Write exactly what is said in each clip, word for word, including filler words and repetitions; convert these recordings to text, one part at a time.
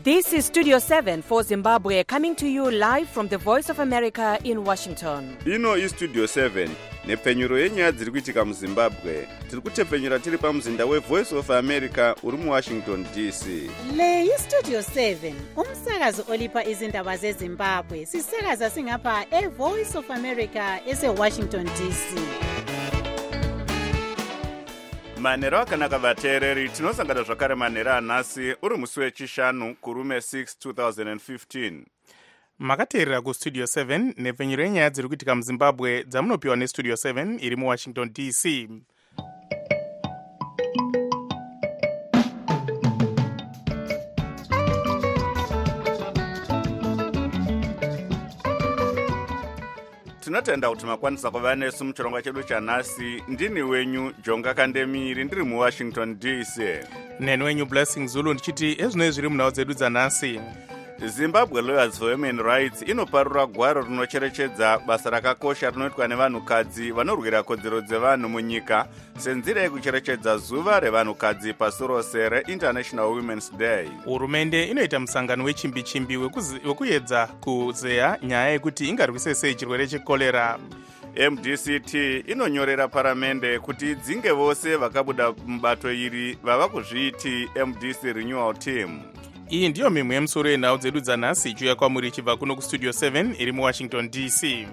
This is Studio seven for Zimbabwe, coming to you live from the Voice of America in Washington. Ino is Studio seven. Nepfenyuro yenyaya dziri kuitika muZimbabwe. Tiri kutepfenyura tiri pamuzinda we Voice of America uri mu Washington D C. Le yi Studio seven, umsakazo olipa izindaba zeZimbabwe. Sisakaza singapha e Voice of America ese Washington D C. Manera akanaka vateereri, tinosangana zvakare manera anhasi uri musi wechishanu kurume six two thousand fifteen. Makateerera kuStudio seven nepfenyuro yenyaya dziri kuitika muZimbabwe dzamunopiwa neStudio seven iri mu Washington D C. Tinotenda kuti makwanisa kuva nesu muchirongwa chedu chanhasi. Ndini wenyu Jonga Kandemiri ndiri mu Washington D C. Neni wenyu Blessing Zulu ndichiti ezvinoi zviri munhau dzedu dzanhasi. Zimbabwe Lawyers for Women Rights inoparura gwaro rinocherechedza basa rakakosha rinoitwa nevanhukadzi vanorwira kodzero dzevanhu munyika senzira yekucherechedza zuva revanhukadzi pasi rose reInternational Women's Day. Hurumende inoita musangano wechimbi-chimbi wekuedza kuzeya nyaya yekuti ingarwise sei chirwere chekorera. M D C T inonyorera paramende kuti idzinge vose vakabuda mubato iri vava kuzviti M D C Renewal Team. Iyi ndiyo mimwe yemusoro yenhau dzedu dzanhasi ichiuya kwamuri ichibva kuno kuStudio seven iri mu Washington D C.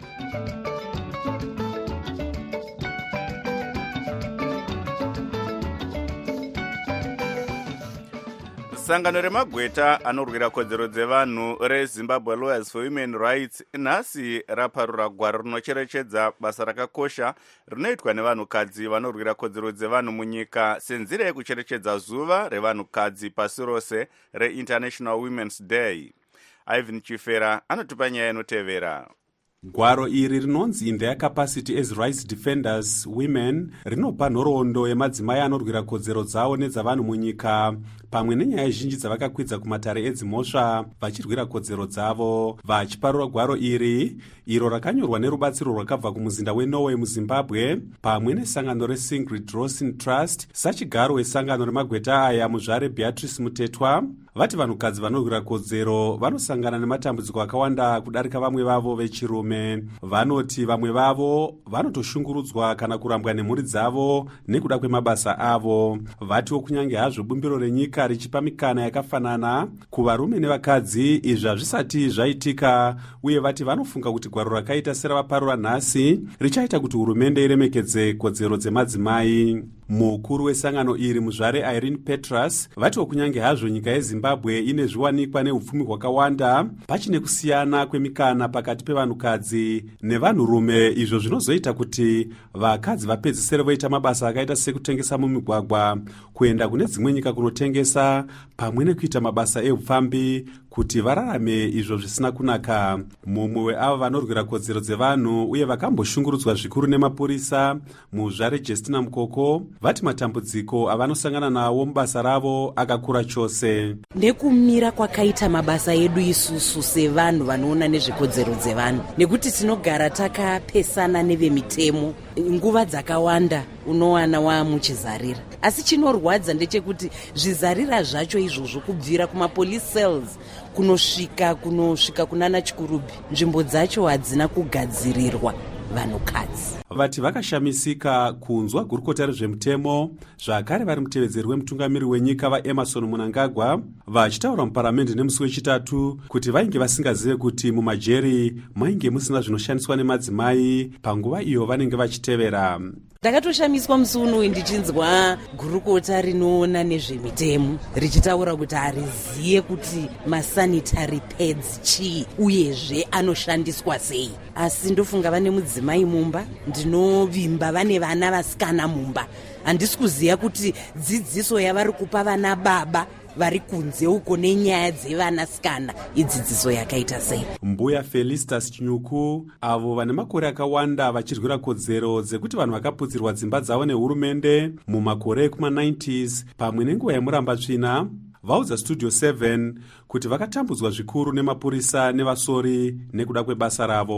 Sangano remagweta anorwira kodzero dzevanhu reZimbabwe Lawyers for Women Rights nhasi raparura gwaro rinocherechedza basa rakakosha rinoitwa nevanhukadzi vanorwira kodzero dzevanhu munyika senzira yekucherechedza zuva revanhukadzi pasi rose reInternational Women's Day. Ivan Chifera anotipa nyaya inotevera. Gwaro iri rinonzi In Their Capacity as Rights Defenders Women rinopa nhoroondo yemadzimai anorwira kodzero dzavo nedzavanhu munyika pamwe nenyaya zhinji dzavakakwidza kumatare edzimhosva vachirwira kodzero dzavo. Vachiparura gwaro iri iro rakanyorwa nerubatsiro rwakabva kumuzinda weNorway muZimbabwe pamwe nesangano reSingrid Rosin Trust sachigaro wesangano remagweta aya muzvare Beatrice Mutetwa vati vanhukadzi vanorwira kodzero vanosangana nematambudziko akawanda kudarika vamwe vavo vechirume. Vanoti vamwe vavo vanotoshungurudzwa kana kurambwa nemhuri dzavo nekuda kwemabasa avo. Vatiwo kunyange hazvo bumbiro renyika richipa mikana yakafanana kuvarume nevakadzi izvi hazvisati zvaitika, uye vati vanofunga kuti gwaro rakaita seravaparura nhasi richaita kuti hurumende iremekedze kodzero dzemadzimai. Mukuru wesangano iri muzvare Irene Petras vatiwo kunyange hazvo nyika yeZimbabwe ine zviwanikwa neupfumi hwakawanda pachine kusiyana kwemikana pakati pevanhukadzi nevanhurume, izvo zvinozoita kuti vakadzi vapedzisere voita mabasa akaita sekutengesa mumigwagwa, kuenda kune dzimwe nyika kunotengesa pamwe nekuita mabasa eupfambi kuti vararame izvo zvisina kunaka. Mumwe weavo vanorwira kodzero dzevanhu uye vakamboshungurudzwa zvikuru nemapurisa muzvare Justina Mukoko vati matambudziko avanosangana nawo mubasa ravo akakura chose. Nekumira kwakaita mabasa edu isusu sevanhu vanoona nezvekodzero dzevanhu, nekuti tinogara takapesana nevemitemo nguva dzakawanda unowana wamuchizarira. Asi chinorwadza ndechekuti zvizarira zvacho izvozvo kubvira kumapolice cells kunosvika kunosvika kunana Chikurubi, nzvimbo dzacho hadzina kugadzirirwa vanhukadzi. Vati vakashamisika kunzwa gurukota rezvemutemo zvakare vari mutevedzeri wemutungamiri wenyika vaEmerson Mnangagwa vachitaura muparamende nemusi wechitatu kuti vainge vasingazive kuti mumajeri mainge musina zvinoshandiswa nemadzimai panguva iyo vanenge vachitevera. Ndakatoshamiswa musi unoyu ndichinzwa gurukota rinoona nezvemitemo richitaura kuti hariziye kuti masanitary pads chii uyezve anoshandiswa sei. Asi ndofunga vane mudzimai mumba, ndinovimba vane vana vasikana mumba. Handisi kuziya kuti dzidziso yavari kupa vana baba vari kunze uko nenyaya dzevanasikana idzidziso yakaita sei. Mbuya Felicitas Chinyuku avo vane makore akawanda vachirwira kodzero dzekuti vanhu vakaputsirwa dzimba dzavo nehurumende mumakore ekuma-nineties pamwe nenguva yemuramba tsvina vaudza Studio seven kuti vakatambudzwa zvikuru nemapurisa nevasori nekuda kwebasa ravo.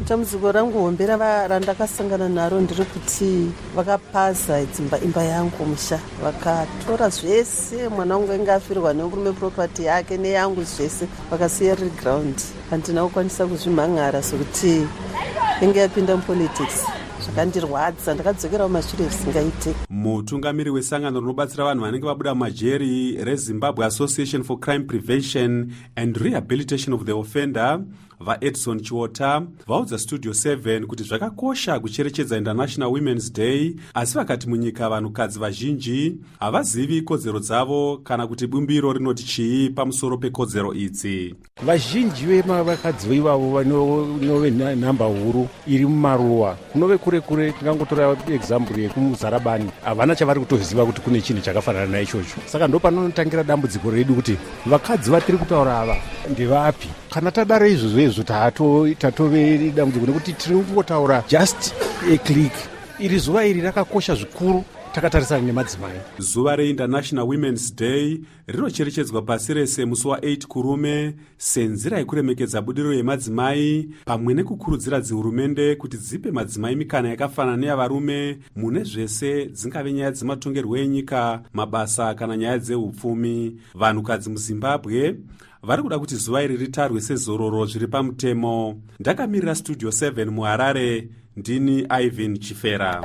dambudziko rangu hombe randakasangana naro ndiri kuti vakapaza dzimba imba yangu musha, vakatora zvese, mwana wangu ainge afirwa nemurume propati yake neyangu zvese, vakasiya riri ground. Handina kukwanisa kuzvimhan'ara sokuti inge yapinda mupolitics. Zvakandirwadza, ndakadzokera mumashure zvisingaite. Mutungamiri wesangano rinobatsira vanhu vanenge vabuda mumajeri reZimbabwe Association for Crime Prevention and Rehabilitation of the Offender, vaEdson Chiota, vaudza Studio seven kuti zvakakosha kucherechedza International Women's Day, asi vakati munyika vanhukadzi vazhinji havazivi kodzero dzavo kana kuti bumbiro rinoti chii pamusoro pekodzero idzi. Vazhinji vevakadzi ivavo vanove nhamba huru iri mumaruwa, kunove kure kure. Tingangotora example yekumuzarabani, havana chavari kutoziva kuti kune chinhu chakafanana naichocho. Saka ndo panotangira dambudziko redu kuti vakadzi vatiri kutaura ava ndevapi. Kana tadaro izvozvo izvo tatove dambudziko nekuti tiri kungotaura just a click. Iri zuva iri rakakosha zvikuru takatarisana nemadzimai. Zuva reInternational Women's Day rinocherechedzwa pasi rese musi wa8 kurume senzira yekuremekedza budiriro yemadzimai pamwe nekukurudzira dzihurumende kuti dzipe madzimai mikana yakafanana neyavarume mune zvese, dzingave nyaya dzematongerwo enyika, mabasa kana nyaya dzeupfumi. Vanhukadzi muZimbabwe vari kuda kuti zuva iri ritarwe sezororo zviri pamutemo. Ndakamirira Studio seven muHarare, ndini Ivan Chifera.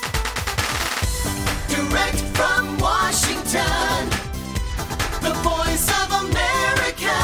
Direct from Washington, the voice of America,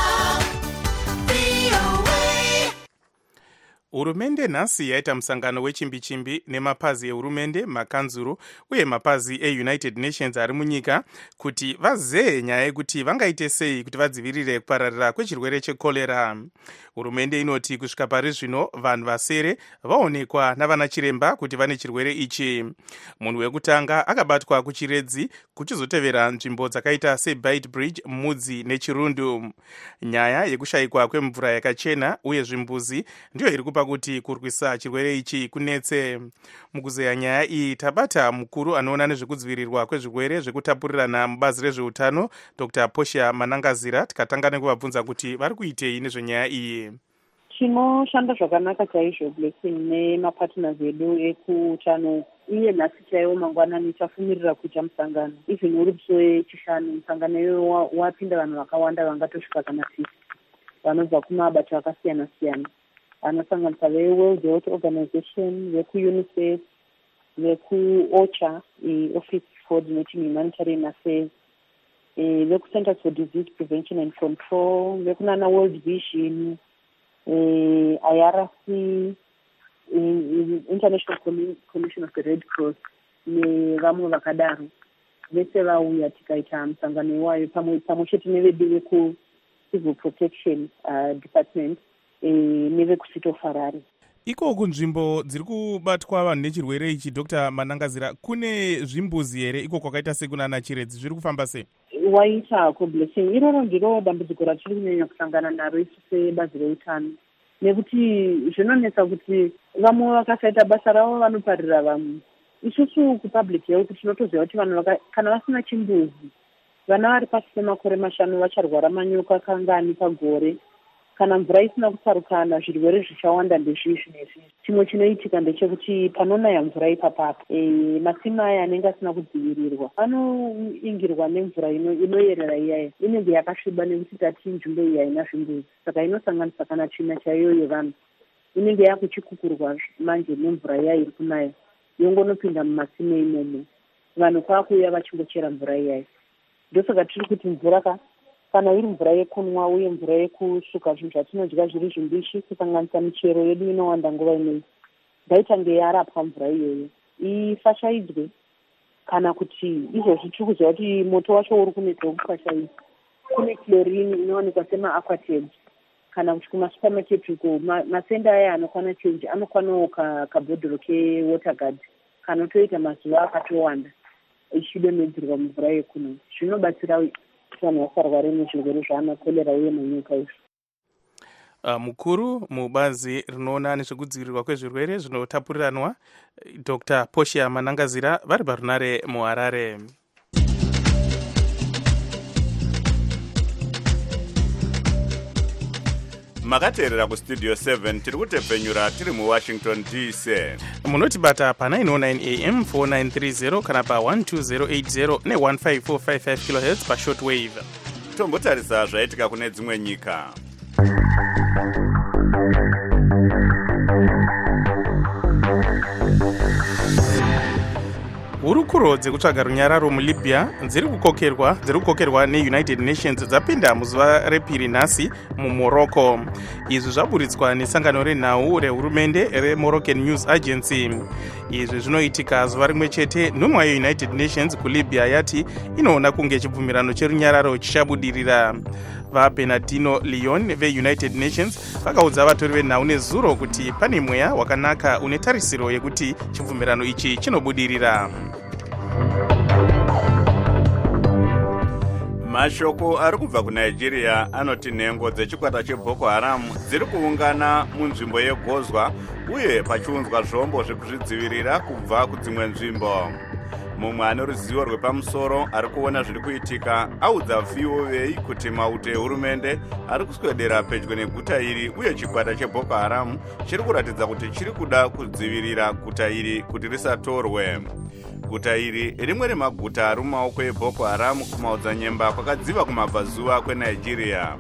V O A. Hurumende nhasi yaita musangano wechimbi-chimbi nemapazi ehurumende, makanzuru uye mapazi eUnited Nations ari munyika kuti vazee nyaya yekuti vangaite sei kuti vadzivirire kupararira kwechirwere chekorera. Hurumende inoti kusvika pari zvino vanhu vasere vaonekwa navana chiremba kuti vane chirwere ichi. Munhu wekutanga akabatwa kuchiredzi kuchizotevera nzvimbo dzakaita seBait Bridge, Mudzi neChirundu. Nyaya yekushayikwa kwemvura yakachena uye zvimbuzi ndiyo iri kupa kuti kurwisa chirwere ichi kunetse. Mukuzeya nyaya iyi tabata mukuru anoona nezvekudzivirirwa kwezvirwere zvekutapurirana mubazi rezveutano, Doctor Portia Manangazira, tikatanga nekuvabvunza kuti vari kuitei nezvenyaya iyi. Tinoshanda zvakanaka chaizvo Blessing nemapartners edu ekuutano, uye nhasi chaiwo mangwanani tafumirira kuita musangano. Even uri musi wechishanu musangano iyoyo wapinda vanhu vakawanda vangatosvika kana fifty vanobva kumabato akasiyana siyana, anosanganisa veWorld Health Organization, vekuUNICEF, vekuOCHA, Office Coordinating Humanitarian Affairs, vekuCenters for Disease Prevention and Control, vekunana World Vision, I R R C, International Commission of the Red Cross, nevamwe vakadaro. Vese vauya tikaita musangano iwayo pamwe chete nevedu veku Civil Protection uh, Department nevekuSito Farare. Iko kunzvimbo dziri kubatwa vanhu nechirwere ichi, Doctor Manangazira, kune zvimbuzi here iko kwakaita sekunana Chiredzi, zviri kufamba sei? Waita ko Blessing, iroro ndiro dambudziko ratiri kunyanya kusangana naro isu sebazi reutano, nekuti zvinonetsa kuti vamwe vakasaita basa ravo vanoparira vamwe. Isusu kupublic health tinotoziva kuti vanhu kana vasina chimbuzi, vana vari pasi pemakore mashanu vacharwara manyoka kangani pagore. Kana mvura isina kutsarukana zvirwere zvichawanda ndezvizvi nezvizvi. Chimwe chinoitika ndechekuti panonaya mvura ipapapo, e, masimu aya anenge asina kudzivirirwa anoingirwa nemvura inoyerera iyaya, inenge yakasviba nekuti tati nzvimbo iyi haina zvimbuzi, saka inosanganisa kana tsvina chaiyo yevanhu inenge yakuchikukurwa manje nemvura iya iri kunaya, yongonopinda mumasimu imomo, vanhu kwakuuya vachingochera mvura iyaya. Ndosaka tiri kuti mvura ka kana iri mvura yekunwa uye mvura yekusuka zvinhu zvatinodya zviri zvimbishi, kusanganisa michero yedu inowanda nguva inei, ngaitange yarapwa mvura iyoyo ifashaidzwe. Kana kuti izvozvi tiri kuziva kuti moto wacho uri kunetsa wekufashaidza, kune chlorine inowanikwa semaAquated, kana kuti kumasupermarket uko masenda aya anokwana change anokwanawo kabhodhoro keWaterguard kanotoita mazuva akatowanda ichidonhedzerwa mvura yekunwa. Zvinobatsira vanhu vasarware nezvirwere zvaanakorera uye manyoka izvo. Uh, mukuru mubazi rinoona nezvekudzivirirwa kwezvirwere zvinotapuriranwa, Doctor Portia Manangazira, vari parunare muHarare. makateerera kustudio seven tiri kutepfenyura tiri muwashington D C. munotibata pa nine oh nine A M four nine three zero kana pa one two zero eight zero ne one five four five five kilohertz pa shortwave. Tombotarisa zvaitika kune dzimwe nyika. hurukuro dzekutsvaga runyararo mulibya dziri kukokerwa dziri kukokerwa neunited nations dzapinda muzuva repiri nhasi mumorocco. izvi zvaburitswa nesangano renhau rehurumende remoroccan news agency. izvi zvinoitika zuva rimwe chete nhumwa yeunited nations kulibya yati inoona kunge chibvumirano cherunyararo chichabudirira. vabernardino leon veunited nations vakaudza vatori venhau nezuro kuti pane mweya wakanaka une tarisiro yekuti chibvumirano ichi chinobudirira. mashoko ari kubva kunigeria anoti nhengo dzechikwata cheboko haram dziri kuungana munzvimbo yegozwa uye pachiunzwa zvombo zvekuzvidzivirira kubva kudzimwe nzvimbo. mumwe ane ruzivo rwepamusoro ari kuona zviri kuitika audza V O A kuti mauto ehurumende ari kuswedera pedyo neguta iri uye chikwata cheboko haram chiri kuratidza kuti chiri kuda kudzivirira guta iri kuti risatorwe. guta iri rimwe remaguta ari mumaoko eboko haram kumaodzanyemba kwakadziva kumabvazuva kwenigeria.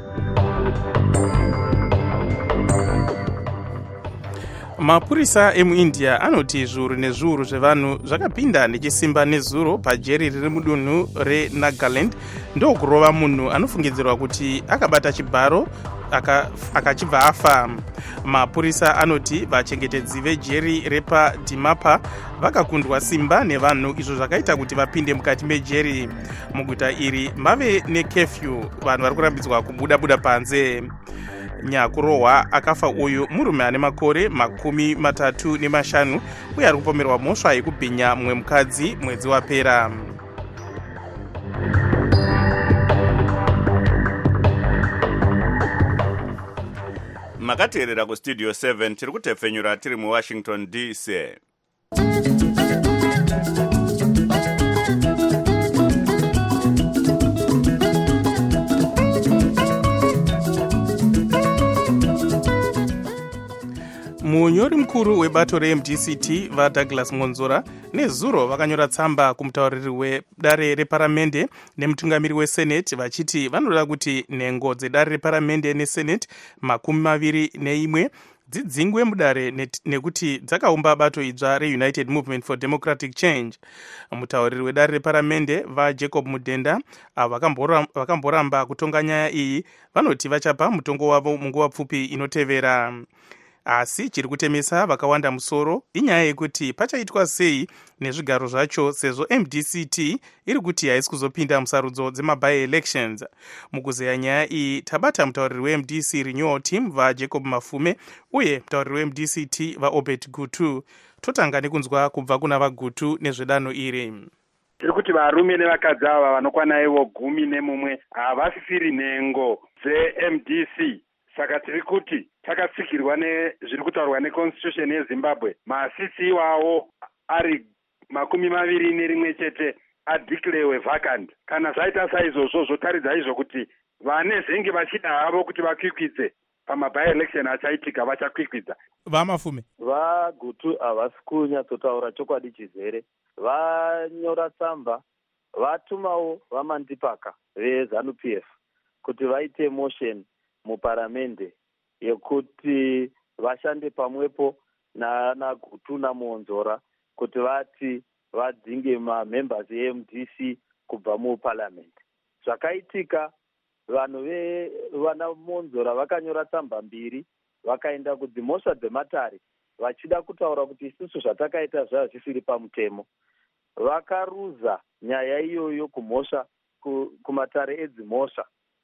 mapurisa emuindia anoti zviuru nezviuru zvevanhu zvakapinda nechisimba nezuro pajeri riri mudunhu renagaland ndokurova munhu anofungidzirwa kuti akabata chibharo akachibva aka afa. mapurisa anoti vachengetedzi vejeri repadimapa vakakundwa simba nevanhu izvo zvakaita kuti vapinde mukati mejeri. muguta iri mave nekefyu vanhu vari kurambidzwa kubuda buda panze. nyakurohwa akafa uyu murume ane makore makumi matatu nemashanu uye ari kupomerwa mhosva yekubhinya mumwe mukadzi mwedzi wapera. makateerera kustudio seven tiri kutepfenyura tiri muwashington D C. munyori mukuru webato reM D C T vaDouglas Monzora nezuro vakanyora tsamba kumutauriri wedare reparamende nemutungamiri weseneti vachiti vanoda kuti nhengo dzedare reparamende neseneti makumi maviri neimwe dzidzingwe mudare nekuti dzakaumba bato idzva reunited movement for democratic change. mutauriri wedare reparamende vajacob mudhenda avo vakamboramba kutonga nyaya iyi vanoti vachapa mutongo wavo munguva pfupi inotevera. asi chiri kutemesa vakawanda musoro inyaya yekuti pachaitwa sei nezvigaro zvacho sezvo M D C T iri kuti haisi kuzopinda musarudzo dzemaby elections. mukuzeya nyaya iyi tabata mutauriri weM D C renewal team vajacob mafume uye mutauriri weM D C T vaobert gutu. totanga nekunzwa kubva kuna vagutu nezvedanho iri. tiri kuti varume nevakadzi ava vanokwana ivo gumi nemumwe havasisiri nhengo dzeM D C. saka tiri kuti takatsikirwa nezviri kutaurwa neconstitution yezimbabwe masisi iwawo ari makumi maviri nerimwe chete adeclarewe vacant. kana zvaita saizvozvo zvotaridza izvo kuti vane zenge vachida havo kuti vakwikwidze pamaby election achaitika vachakwikwidza. vamafume vagutu havasi kunyatsotaura chokwadi chizere. vanyora tsamba vatumawo vamandipaka veZANU P F kuti vaite motion muparamende yekuti vashande pamwepo nagutu namonzora kuti vati vadzinge mamembers eM D C kubva muparamendi. zvakaitika vanhu vana monzora vakanyora tsamba mbiri vakaenda kudzimhosva dzematare vachida kutaura kuti isusu zvatakaita zvazvisiri pamutemo. vakaruza nyaya iyoyo kumhosva kumatare edzimhosva.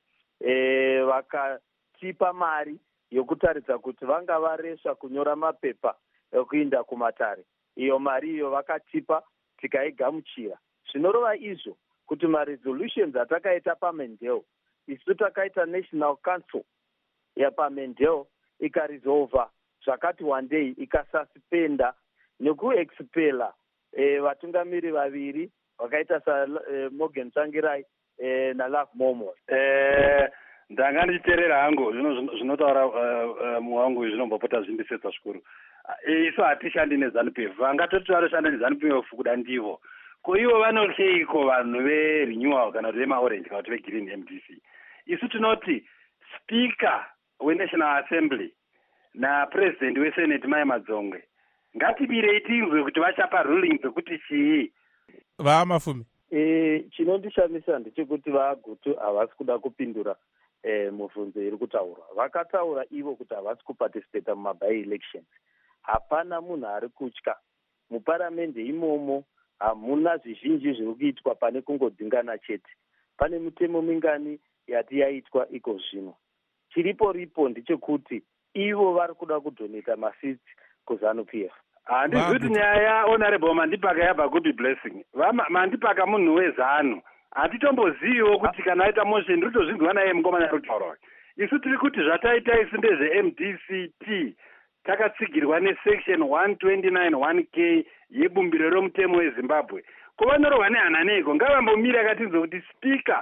e, vakatipa mari yokutaridza kuti vanga vareswa kunyora mapepa ekuinda kumatare. iyo mari iyo vakatipa tikaigamuchira. zvinorova izvo kuti maresolutions atakaita pamendel isu takaita national council yapamendel ikaresolva zvakati one day ikasuspenda nekuexpela e, vatungamiri vaviri vakaita sa e, Morgan Tsvangirai e, naLove Momo. Eh, ndanga ndichiteerera hangu zvino zvinotaura mumwe wangu zvinombopota zvindisetsa zvikuru. Isu hatishandi neZANU-P F, vangatoti vanoshanda neZANU-P F kuda ndivo. Ko ivo vanokheiko vanhu verenewal kana kuti vemaorange kana kuti vegreen M D C? Isu tinoti speaker weNational Assembly napresident weSenate Mai Madzongwe ngatibirei tinzwe kuti vachapa ruling dzekuti chii. vaMafumi Eh, chinondishamisa ndechekuti vaGutu havasi kuda kupindura eh, mubvunzo iri kutaurwa. Vakataura ivo kuti havasi kuparticipata mumaby elections. Hapana munhu ari kutya. Muparamende imomo hamuna zvizhinji zviri kuitwa pane kungodzingana chete. Pane mitemo mingani yati yaitwa iko zvino. Chiripo ripo ndechekuti ivo vari kuda kudoneta masitsi kuZANU-P F. Handizvi kuti nyaya honorable Mandipaka yabva kupi blessing. Mandipaka munhu weZANU. Hatitomboziviwo kuti kana aita motion ndotozvinzwa naye mukomana rutaura. Isu tiri kuti zvataita isi ndezve-M D C T takatsigirwa nesection one twenty-nine one K yebumbiro romutemo weZimbabwe. Kuvanorohwa nehana neiko ngavambomira akatinzwa kuti speaker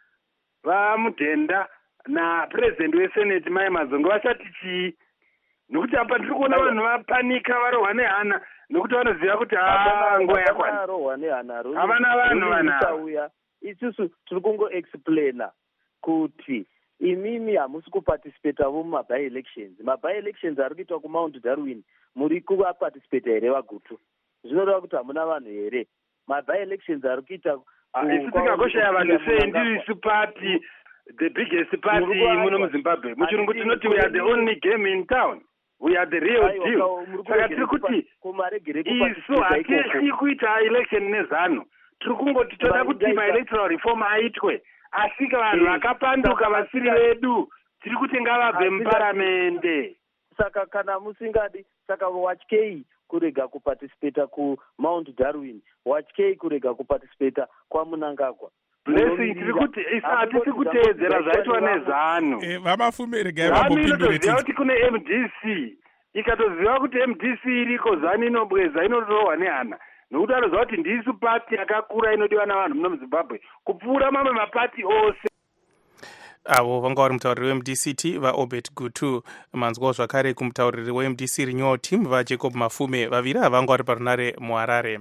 vaMudhenda napresident weSenate Mai Madzongwe vachati chii. Nokuti apa ndiri kuona vanhu vapanika varohwa nehana nokuti vanoziva kuti haa nguva yakwana. Havana vanhu vanhu. Isusu tiri kungoexplaina kuti imimi hamusi kuparticipatavo mumaby elections. Maby elections ari kuitwa kuMount Darwin muri kuvaparticipata here vaGutu? Zvinoreva kuti hamuna vanhu here? Maby elections ari kuita isu tikakoshaya vanhu sei ndiri isu party the biggest party muno muZimbabwe. Muchirungu tinoti we are the only game in town. We are the real deal. Saka tiri kuti isu hatisi kuita election neZANU. Tiri kungoti toda kuti ma-electoral reform aitwe. Asi vanhu vakapanduka vasiri vedu tiri kuti ngavabve muparamende. Saka kana musingadi, saka watch K kurega kuparticipata kuMount Darwin, watch K kurega kuparticipata kwaMunangagwa. Blessing tiri kuti isa hatisi kuteedzera zvaitwa neZANU. Eh, vaMafumi regai vambopindure. Inotoziva kuti kune M D C. Ikatoziva kuti M D C iriko ZANU inobweza inotorohwa nehana. Nokuti anoziva kuti ndisu pati yakakura inodiwa navanhu muno muZimbabwe kupfuura mamwe mapati ose. avo vanga vari mutauriri weM D C T vaObert Gutu. Manzwawo zvakare kumutauriri weM D C Renewal Team vaJacob Mafume. Vaviri ava vanga vari parunare muHarare.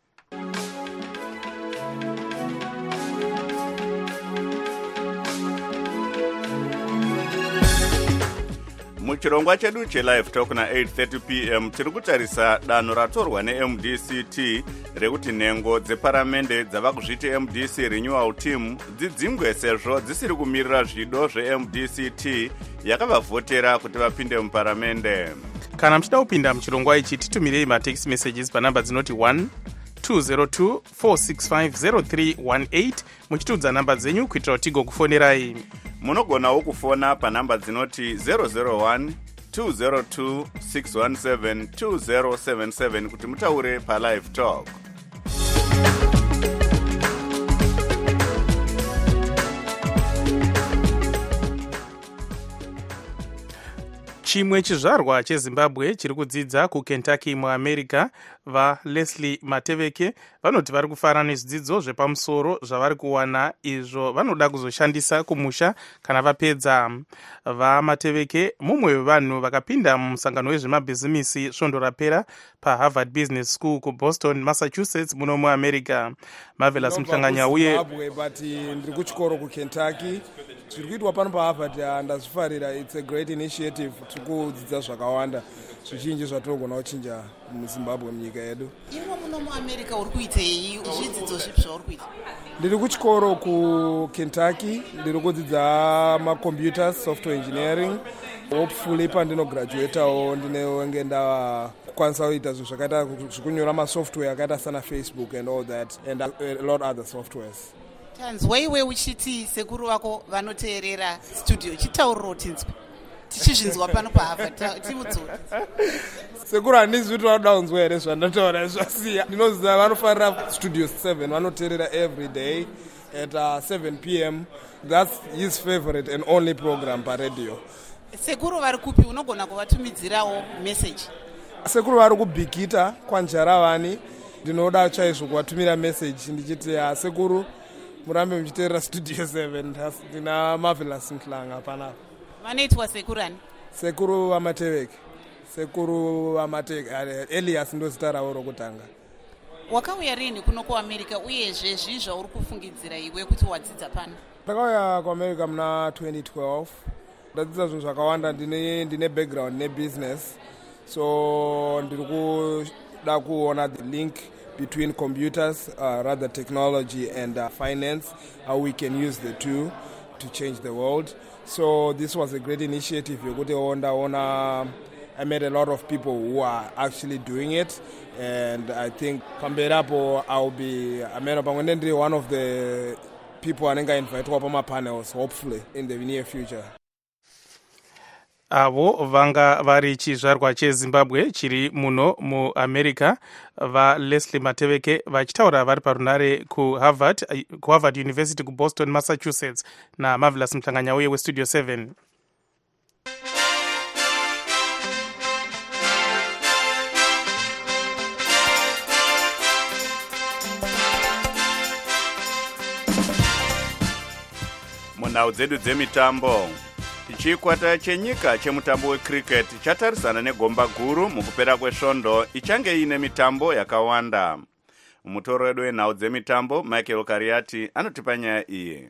muchirongwa chedu chelive talk na-eight thirty p m tiri kutarisa danho ratorwa neM D C T rekuti nhengo dzeparamende dzava kuzviti M D C Renewal Team dzidzingwe sezvo dzisiri kumirira zvido zveM D C T yakavavhotera kuti vapinde muparamende. Kana muchida kupinda muchirongwa ichi titumirei matext messages panhamba dzinoti one two zero two four six five zero three one eight muchitudza nhamba dzenyu kuitira kuti tigokufonerai. Munogonawo kufona panhamba dzinoti zero zero one two zero two six one seven two zero seven seven kuti mutaure palive talk. Chimwe chizvarwa cheZimbabwe chiri kudzidza kuKentucky muAmerica vaLeslie Mateveke vanoti vari kufara nezvidzidzo zvepamusoro zvavari kuwana izvo vanoda kuzoshandisa kumusha kana vapedza. VaMateveke mumwe wevanhu vakapinda mumusangano wezvemabhizimisi svondo rapera paHarvard Business School kuBoston, Massachusetts muno muAmerica. Marvelous Mhlanganya uye but ndiri kuchikoro kuKentucky. Zviri kuitwa pano paHarvard ndazvifarira. It's a great initiative. Tiri kudzidza zvakawanda zvizhinji zvatinogona kuchinja muZimbabwe munyika yedu. Imwe muno muAmerica uri kuitei zvidzidzo zvipi zvauri kuita? Ndiri kuchikoro kuKentucky, ndiri kudzidza macomputers software engineering. Hopefully pandinograduatawo ndinenge ndava kukwanisa kuita zvinhu zvakaita zvekunyora masoftware akaita sana Facebook and all that and a lot other softwares. Tanzwa iwe uchiti sekuru vako vanoteerera studio chitauriro tinzwe tichizvinzwa pano paHarvard tiudzore. Sekuru handizvi kuti vanoda kunzwa here zvandotaura zvasiya. Ndinoziva vanofarira studio seven vanoteerera every day at uh, seven p m That's his favorite and only program paradio. Sekuru vari kupi unogona kuvatumidzirawo message? Sekuru vari kuBhikita kwaNjaravani. Ndinoda chaizvo kuvatumira message ndichiti uh, sekuru murambe muchiteerera studio seven. Ndina Marvelous Mhlanga panapa. Vanoitwa sekurani? Sekuru Amateveke. Sekuru Amateveke. Elias ndo zita ravo rokutanga. Wakauya rini kuno kuAmerica uyezve zvii zvauri kufungidzira iwe kuti wadzidza pano? Ndakauya kuAmerica muna twenty twelve. Ndadzidza zvinhu zvakawanda, ndine ndine background nebusiness. So ndiri kuda kuona the link between computers, uh, rather technology and uh, finance, how we can use the two to change the world. So this was a great initiative. I met a lot of people who are actually doing it, and I think Pamberapo, I'll be I met one of the people I invite to my panels, hopefully in the near future. avo vanga vari chizvarwa chezimbabwe chiri muno muamerica vaLeslie Mateveke vachitaura vari parunare kuharvard kuharvard university kuboston massachusetts naMarvelous Mhlanga uye westudio seven. munhau dzedu dzemitambo, chikwata chenyika chemutambo wecricket chatarisana negomba guru mukupera kwesvondo ichange ine mitambo yakawanda. Mutoro wedu wenhau dzemitambo Michael Kariati anotipa nyaya iyi.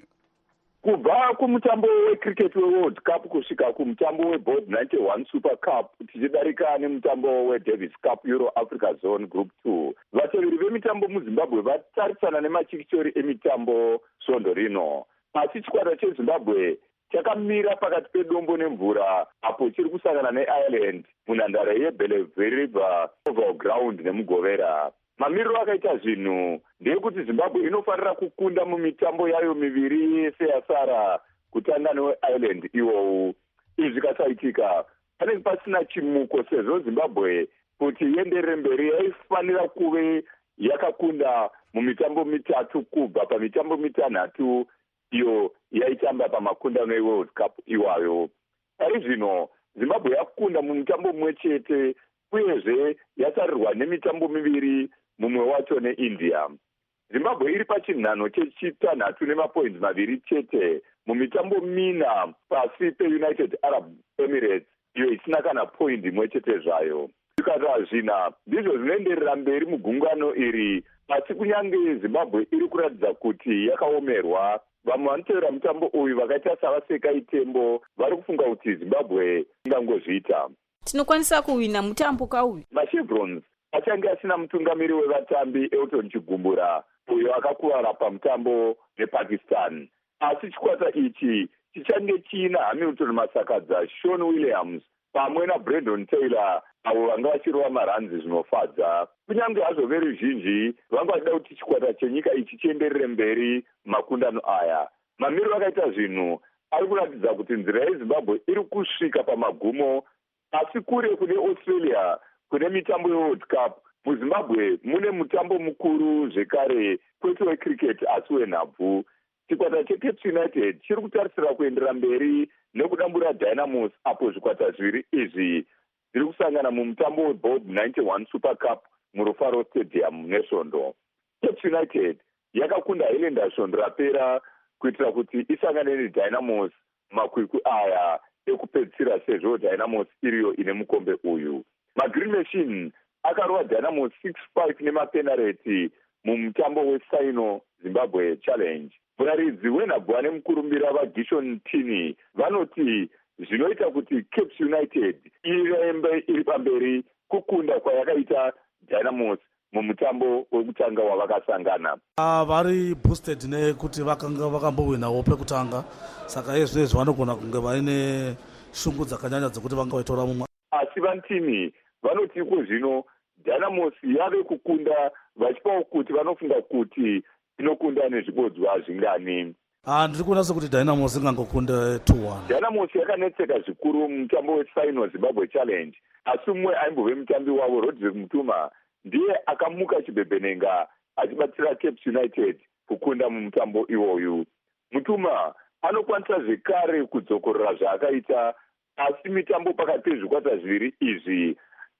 Kubva kumutambo wecricket weworld cup kusvika kumutambo weboard ninety-one super cup tichidarika nemutambo wedavis cup euro africa zone group two, vateveri vemitambo muzimbabwe vatarisana nemachikichori emitambo svondo rino. Asi chikwata chezimbabwe chakamira pakati pedombo nemvura apo chiri kusangana neIreland munhandare yeBelleville Oval Ground nemugovera. Mamiriro akaita zvinhu ndeyekuti Zimbabwe inofanira kukunda mumitambo yayo miviri yese yasara kutanga neIreland iwowu. Izvi zvikasaitika panenge pasina chimuko sezvo Zimbabwe kuti ienderere mberi yaifanira kuve yakakunda mumitambo mitatu kubva pamitambo mitanhatu iyo yaitamba pamakundano eWorld Cup iwayo. Pari zvino Zimbabwe yakunda mumutambo mumwe chete uyezve yasarirwa nemitambo miviri, mumwe wacho neIndia. Zimbabwe iri pachinhano chechitanhatu nemapoints maviri chete mumitambo mina pasi peUnited Arab Emirates iyo isina kana point imwe chete zvayo. Zvikata zvina ndizvo zvinoenderera mberi mugungano iri, asi kunyange Zimbabwe iri kuratidza kuti yakaomerwa, vamwe vanotevera mutambo uyu vakaita savaseka itembo vari kufunga kuti Zimbabwe ingangozviita. Tinokwanisa kuwina mutambo kauyu. MaChevrons achange asina mutungamiri wevatambi Elton Chigumbura uyo akakuvara pamutambo nePakistan. Asi chikwata ichi chichange china Hamilton Masakadza, Sean Williams pamwe naBrandon Taylor avo vanga vachirova maranzi zvinofadza. Kunyange hazvo veruzhinji vanga vachida kuti chikwata chenyika ichi chienderere mberi makundano aya, mamiriro akaita zvinhu ari kuratidza kuti nzira yeZimbabwe iri kusvika pamagumo. Asi kure kune Australia kune mitambo yeWorld Cup, muZimbabwe mune mutambo mukuru zvekare kwete wecricket asi wenhabvu. Chikwata cheCape United chiri kutarisira kuendera mberi nekudambura Dynamos apo zvikwata zviviri izvi zviri kusangana mumutambo weboard ninety-one super cup muRufaro Stadium nesvondo. Cape United yakakunda Highlanders svondo rapera kuitira kuti isangane neDynamos makwikwi aya ekupedzisira sezvo Dynamos iriyo ine mukombe uyu. MaGreen Machine akarova Dynamos six five nemapenalty mumutambo weSino Zimbabwe Challenge. Muraridzi wenhabvu ane mukurumbira vaGishon Tini vanoti zvinoita kuti Cape United irembe iri pamberi kukunda kwayakaita Dynamos mumutambo wekutanga wavakasangana. Vari boosted nekuti vakanga vakambowinawo pekutanga, saka izvezvi vanogona kunge vaine shungu dzakanyanya dzekuti vanga vaitora mumwe. Asi vantini vanoti iko zvino Dynamos yave kukunda vachipawo kuti vanofunga kuti inokunda nezvibodzwa zvingani. Ah, ndiri kuona sekuti Dynamos ingangokunda two one. Dynamos yakanetseka zvikuru mumutambo weSino Zimbabwe Challenge, asi mumwe aimbove mutambi wavo Rodrick Mutuma ndiye akamuka chibhebenenga achibatsira Cape United kukunda mumutambo iwoyu. Mutuma anokwanisa zvekare kudzokorera zvaakaita, asi mitambo pakati pezvikwata zviviri izvi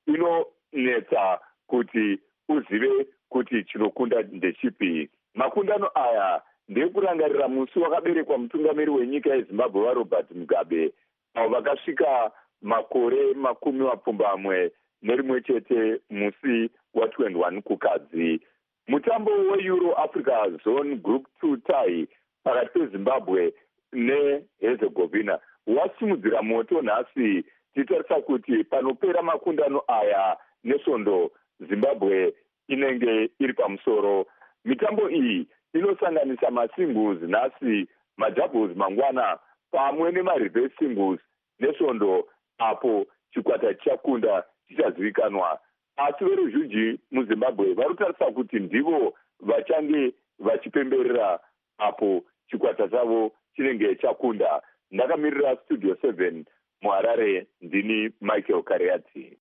inonetsa kuti uzive kuti chinokunda ndechipi. Makundano aya ndekurangarira musi wakaberekwa mutungamiri wenyika yezimbabwe varobert mugabe avo vakasvika makore makumi mapfumbamwe nerimwe chete musi wa21 kukadzi. Mutambo weEuro Africa Zone Group two tie pakati pezimbabwe neherzegovina wasimudzira moto nhasi. Titarisa kuti panopera makundano aya nesvondo zimbabwe inenge iri pamusoro. Mitambo iyi inosanganisa masingles nhasi, madoubles mangwana pamwe nemareverse singles nesvondo apo chikwata chichakunda chichazivikanwa. Asi veruzhinji muzimbabwe varutarisa kuti ndivo vachange vachipemberera apo chikwata chavo chinenge chakunda. Ndakamirira Studio seven muharare, ndini Michael Kariati.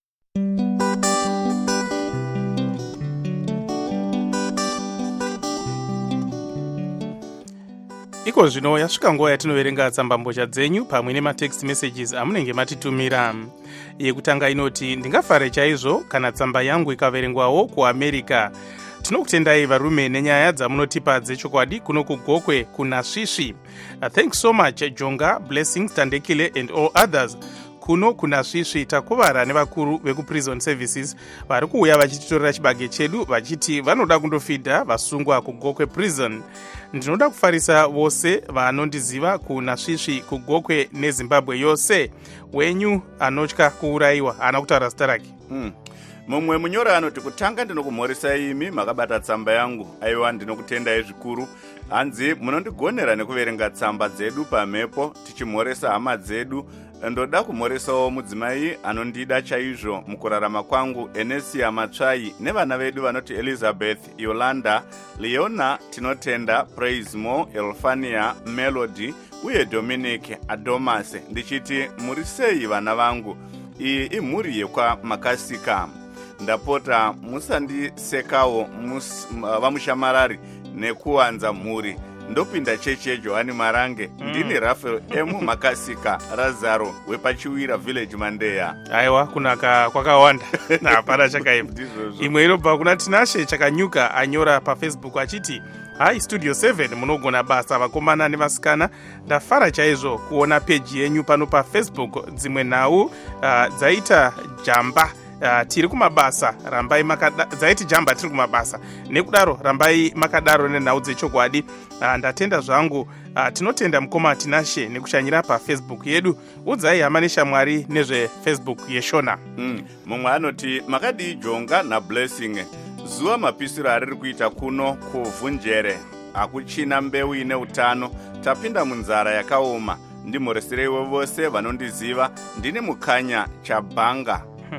Iko zvino yasvika nguva yatinoverenga tsambambozha dzenyu pamwe nematext messages amunenge matitumira. Yekutanga inoti, ndingafare chaizvo kana tsamba yangu ikaverengwawo kuAmerica. Tinokutendai varume nenyaya dzamunotipa dzechokwadi kuno kugokwe kuna svisvi. Uh, thanks so much Jonga, Blessings, Tandekile and all others. Kuno kuna svisvi takuvara nevakuru vekuprison services vari kuuya vachititorera chibage chedu vachiti vanoda kundofidha vasungwa kugokwe prison. Ndinoda kufarisa vose vanondiziva kuna svisvi kugokwe nezimbabwe yose. Wenyu anotya kuurayiwa haana kutaura zita rake. Mm. Mumwe munyora anoti kutanga ndinokumhoresa imi makabata tsamba yangu. Aiwa, ndinokutendai zvikuru. Hanzi munondigonera nekuverenga tsamba dzedu pamhepo tichimhoresa hama dzedu. Ndoda kumhoresawo mudzimai anondida chaizvo mukurarama kwangu, Enesia Matsvai, nevana vedu vanoti Elizabeth, Yolanda, Leona, tinotenda, Praise Mo, Elfania, Melody uye Dominic Adomas. Ndichiti muri sei vana vangu? Iyi imhuri yekwa Makasika. Ndapota musandisekawo mus, vamushamarari nekuwanza mhuri. Ndopinda chechi yeJohani Marange. Mm. Ndini Rafael Emu Makasika Razaro wepachiwira village Mandeya. Aiwa, kunaka kwakawanda. Na hapana chakaima. Imwe inobva kuna Tinashe Chakanyuka anyora paFacebook achiti, hai Studio seven munogona basa vakomana nevasikana. Ndafara chaizvo kuona peji yenyu pano paFacebook. Dzimwe nhau uh, dzaita jamba. Uh, tiri kumabasa rambai makada dzaiti jamba tiri kumabasa nekudaro rambai makadaro nenhau dzechokwadi. Uh, ndatenda zvangu. Uh, tinotenda mukoma Tinashe nekushanyira paFacebook yedu. Udzai hama neshamwari nezve Facebook yeshona. Mm. Mumwe anoti makadi Jonga na Blessing. Zuva mapisiro ariri kuita kuno kuvhunjere akuchina mbeu ine utano. Tapinda munzara yakaoma. Ndimhoresereiwo vose vanondiziva. Ndine Mukanya Chabanga.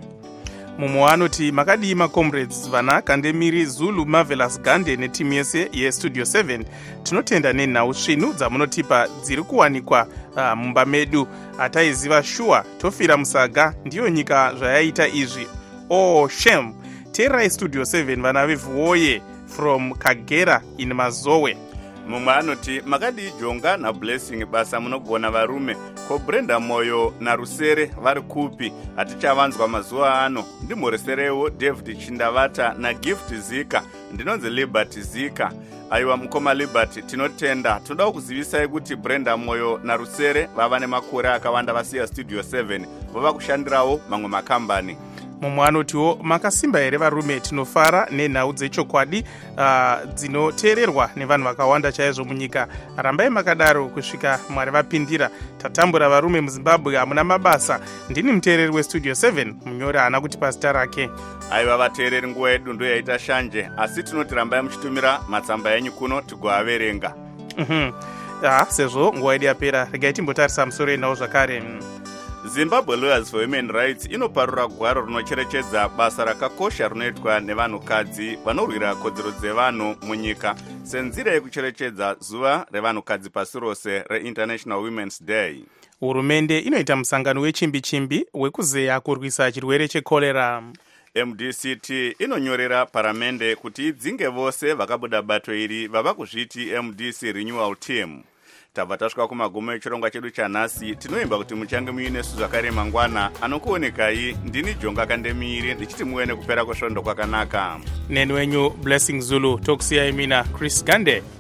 Mumwe anoti makadi macomrades vana Kandemiri, Zulu, Marvelous Gande netimu yese yeStudio seven. Tinotenda nenhau svinu dzamunotipa dziri kuwanikwa uh, mumba medu. Ataiziva shua tofira musaga ndiyo nyika zvayaita izvi. Oh shame. Terai Studio seven vana vevuoye from Kagera in Mazowe. Mumwe anoti makadi Jonga na Blessing basa munogona varume. Ko Brenda Moyo na Rusere vari kupi? Hatichavanzwa mazuva ano. Ndimhoreserewo David Chindavata na Gift Zika. Ndinonzi Liberty Zika. Aiwa mukoma Liberty, tinotenda. Toda kuzivisai kuti Brenda Moyo na Rusere vava nemakore akawanda vasiya Studio seven. Vava kushandirawo mamwe makambani. Mumwe anotiwo makasimba here varume, tinofara nenhau dzechokwadi uh, dzinoteererwa nevanhu vakawanda chaizvo munyika. Rambai makadaro kusvika Mwari vapindira. Tatambura varume muZimbabwe hamuna mabasa. Ndini muteereri weStudio seven, munyori haana kuti pasita rake. Aiva vateereri, nguva yedu ndo yaita shanje, asi tinoti rambai muchitumira matsamba yenyu kuno tigoaverenga. Mhm. Ah, sezvo nguva yedu yapera, regai timbotarisa musoro enhau zvakare. Zimbabwe Lawyers for Women Rights inoparura gwaro rinocherechedza basa rakakosha rinoitwa nevanhukadzi vanorwira kodzero dzevanhu munyika senzira yekucherechedza zuva revanhukadzi pasi rose reInternational Women's Day. Hurumende inoita musangano wechimbi-chimbi wekuzeya kurwisa chirwere chekorera. M D C T inonyorera paramende kuti idzinge vose vakabuda bato iri vava kuzviti M D C Renewal Team. Tabva tasvika kumagumo echirongwa chedu chanhasi. Tinoimba kuti muchange muinesu zvakare mangwana. Anokuonekai ndini Jonga Kandemiri ndichiti muwe nekupera kwesvondo kwakanaka. Neni wenyu Blessing Zulu, tokusiyai mina Chris Gande.